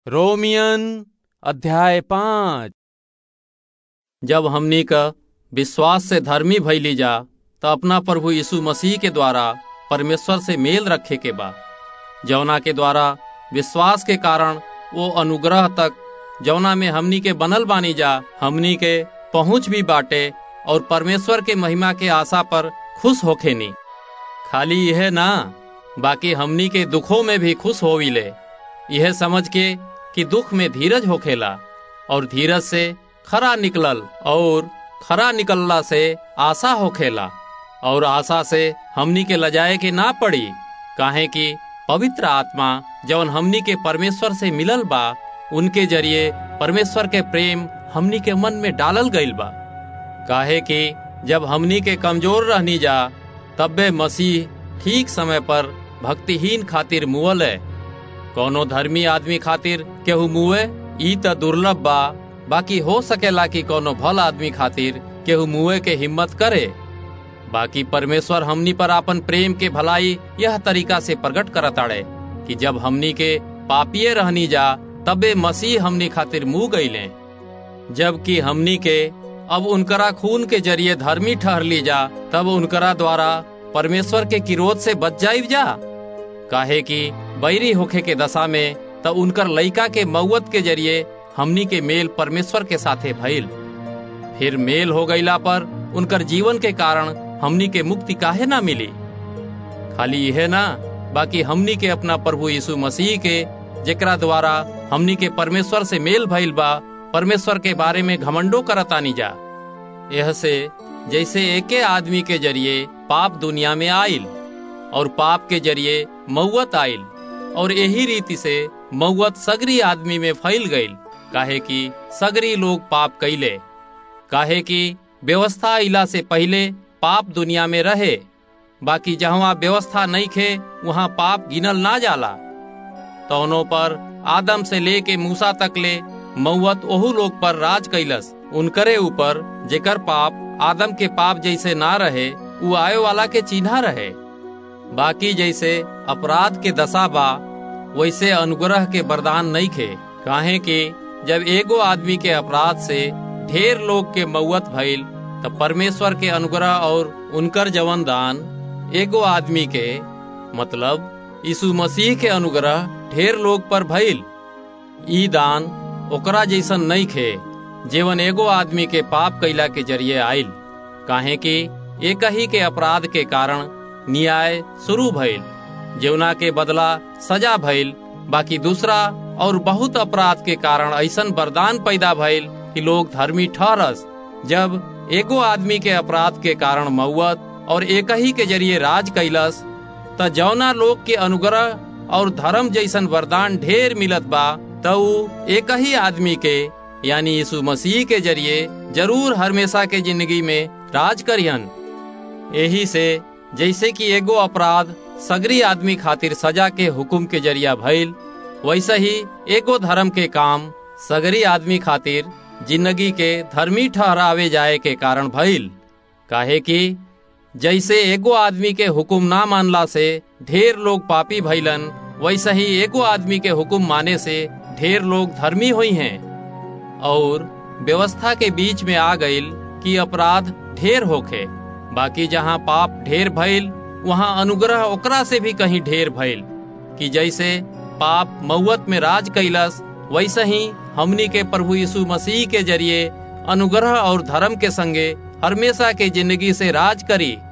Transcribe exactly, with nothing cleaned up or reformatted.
रोमियन अध्याय पाँच। जब हमनी का विश्वास से धर्मी भइली जा तो अपना प्रभु यीशु मसीह के द्वारा परमेश्वर से मेल रखे के बा, जौना के द्वारा विश्वास के कारण वो अनुग्रह तक जौना में हमनी के बनल बानी जा हमनी के पहुँच भी बाटे और परमेश्वर के महिमा के आशा पर खुश होखे नी। खाली यह ना बाकी हमनी के दुखों में भी खुश होविले, यह समझ के कि दुख में धीरज होखेला और धीरज से खरा निकलल और खरा निकलला से आशा होखेला और आशा से हमनी के लजाए के ना पड़ी, काहे कि पवित्र आत्मा जौन हमनी के परमेश्वर से मिलल बा उनके जरिए परमेश्वर के प्रेम हमनी के मन में डालल गईल बा। काहे कि जब हमनी के कमजोर रहनी जा तब्बे मसीह ठीक समय पर भक्तिहीन खातिर मुअल है। कोनो धर्मी आदमी खातिर केहू मुए ई त दुर्लभ बा, बाकी हो सकेला कि कोनो भल आदमी खातिर केहू मुए के हिम्मत करे। बाकी परमेश्वर हमनी पर आपन प्रेम के भलाई यह तरीका से प्रकट करताड़े कि जब हमनी के पापिये रहनी जा तबे मसीह हमनी खातिर मुँह गईले, जबकि हमनी के अब उनकरा खून के जरिए धर्मी ठहर ली जा तब उनकरा द्वारा परमेश्वर के किरोध से बच जाइब जा। काहे कि बैरी होखे के दशा में त उनकर लइका के मौत के जरिए हमनी के मेल परमेश्वर के साथे भइल। फिर मेल हो गईला पर उनकर जीवन के कारण हमनी के मुक्ति काहे ना मिली। खाली यह ना बाकी हमनी के अपना प्रभु यीशु मसीह के जेकरा द्वारा हमनी के परमेश्वर से मेल भइल बा परमेश्वर के बारे में घमंडो करतानी जा। यह से जैसे एके आदमी के जरिए पाप दुनिया में आइल और पाप के जरिए मौत आइल और यही रीति से मौत सगरी आदमी में फैल गईल, काहे कि सगरी लोग पाप कैले। काहे कि व्यवस्था इला से पहले पाप दुनिया में रहे, बाकी जहाँ व्यवस्था नहीं खे वहाँ पाप गिनल ना जाला। तौनों पर आदम से लेके मूसा तक ले मौत ओहू लोग पर राज कैलस, उनकरे ऊपर जेकर पाप आदम के पाप जैसे ना रहे वो आए वाला के चिन्हा रहे। बाकी जैसे अपराध के दशा बा वैसे अनुग्रह के वरदान नहीं खे, काहे कि जब एगो आदमी के अपराध से ढेर लोग के मौत भइल तब परमेश्वर के अनुग्रह और उनकर जवन दान एगो आदमी के मतलब यीशु मसीह के अनुग्रह ढेर लोग पर भइल। ई दान ओकरा जैसन नहीं खे जेवन एगो आदमी के पाप कैला के जरिए आइल, काहे कि एक ही के अपराध के कारण न्याय शुरू भइल, जेवना के बदला सजा भइल। बाकी दूसरा और बहुत अपराध के कारण ऐसन वरदान पैदा भइल कि लोग धर्मी ठहरस। जब एगो आदमी के अपराध के कारण मौत और एक ही के जरिए राज कैलस त जौना लोग के अनुग्रह और धर्म जैसन वरदान ढेर मिलत बा त ऊ एक ही आदमी के यानी यीशु मसीह के जरिए जरूर हमेशा के जिंदगी में राज करियन। यही से जैसे कि एगो अपराध सगरी आदमी खातिर सजा के हुक्म के जरिया भइल, वैसे ही एगो धर्म के काम सगरी आदमी खातिर जिंदगी के धर्मी ठहरावे जाए के कारण भइल। काहे कि जैसे एगो आदमी के हुक्म ना मानला से ढेर लोग पापी भइलन, वैसे ही एगो आदमी के हुक्म माने से ढेर लोग धर्मी हुई हैं। और व्यवस्था के बीच में आ गईल कि अपराध ढेर होखे, बाकी जहाँ पाप ढेर भइल वहाँ अनुग्रह ओकरा से भी कहीं ढेर भइल। कि जैसे पाप मौत में राज कैलस वैसे ही हमनी के प्रभु यीशु मसीह के जरिए अनुग्रह और धर्म के संगे हमेशा के जिंदगी से राज करी।